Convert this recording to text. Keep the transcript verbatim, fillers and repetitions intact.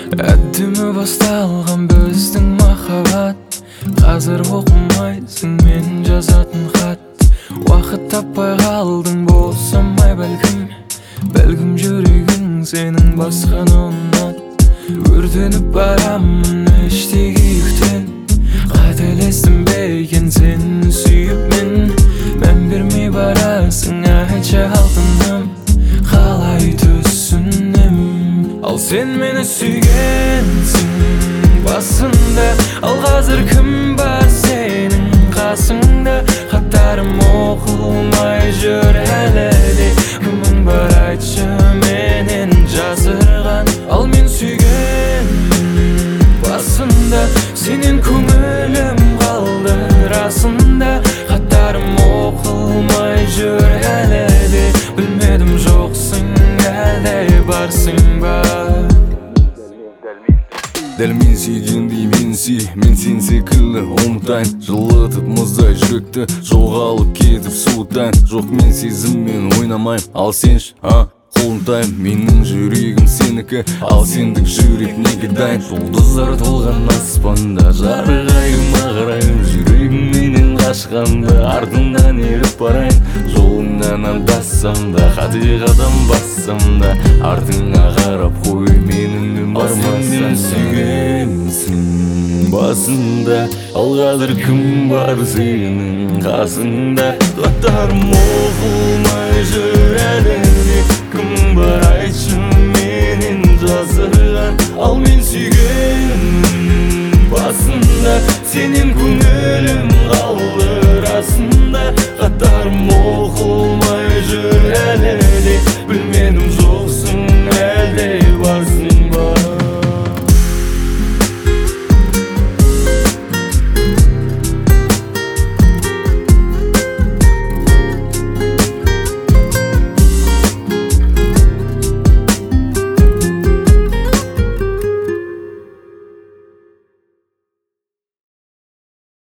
Әддімі басталған біздің махаббат, қазір оқымайсың мен жазатын хат. Уақыт таппай қалдың болсамай бәлкім, бәлкім жүрегің сенің басқаны ұнат. Өртеніп барамын іштей күйіктен, қателестім бе екен сені сүйіп мен. Мән бермей барасың, айтшы алтыным, қалай түсінем. Ал сен мені сүйгенсің басында, ал қазір кім бар сенің қасыңда? Хаттарым оқылмай жүр әлі де, кімің бар айтшы менен жасырған? Ал мен сүйген басында, сенен көңілім қалды расында. Хаттарым оқылмай жүр әлі де, білмедім жоқсың әлде барсың ба? Дәл мен сүйгендей мен сүй, мен сен секілді ұмытайын. Жылытып мұздай жүректі, жоғалып кетіп суытайын. Жоқ, мен сезіммен ойнамайым, ал сенші, а? Қолымтайым, менің жүрегім сенікі, ал сендік жүрек неге дайын? Жұлдыздар толған аспанда, жарығайым ағырайым, жүрегімнен қашқанда артымнан еріп барайын. Жолыңнан адассам да, қате қадам бассам да, артыңа қарап қой, менің бармасам. Сен сүйгенсің басында, ал қазір кім бар сенің қасыңда? Хаттарым оқылмай жүр әлі де, кім бар айтшы менен жасырған? Ал мен сүйген басында, сенен көңілім қалды расында. Хаттарым